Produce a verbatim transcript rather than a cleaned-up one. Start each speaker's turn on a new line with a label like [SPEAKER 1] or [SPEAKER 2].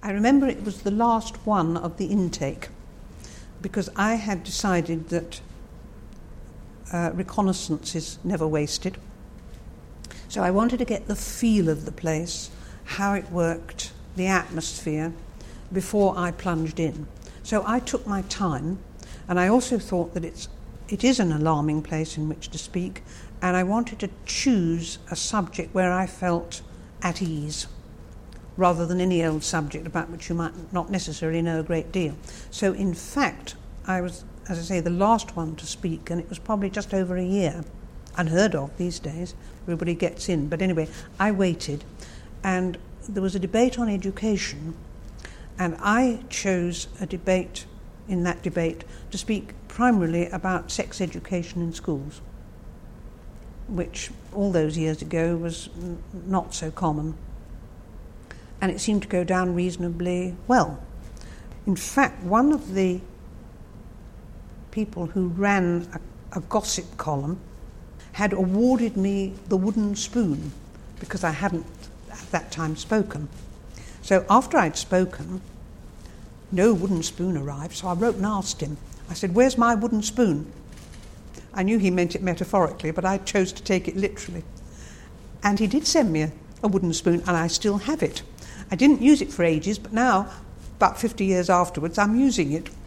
[SPEAKER 1] I remember it was the last one of the intake, because I had decided that uh, reconnaissance is never wasted. So I wanted to get the feel of the place, how it worked, the atmosphere, before I plunged in. So I took my time, and I also thought that it's it is an alarming place in which to speak, and I wanted to choose a subject where I felt at ease, rather than any old subject about which you might not necessarily know a great deal. So in fact, I was, as I say, the last one to speak, and it was probably just over a year. Unheard of these days, everybody gets in. But anyway, I waited, and there was a debate on education, and I chose a debate, in that debate, to speak primarily about sex education in schools, which all those years ago was n- not so common. And it seemed to go down reasonably well. In fact, one of the people who ran a, a gossip column had awarded me the wooden spoon because I hadn't at that time spoken. So after I'd spoken, no wooden spoon arrived, so I wrote and asked him. I said, "Where's my wooden spoon?" I knew he meant it metaphorically, but I chose to take it literally. And he did send me a, a wooden spoon, and I still have it. I didn't use it for ages, but now, about fifty years afterwards, I'm using it.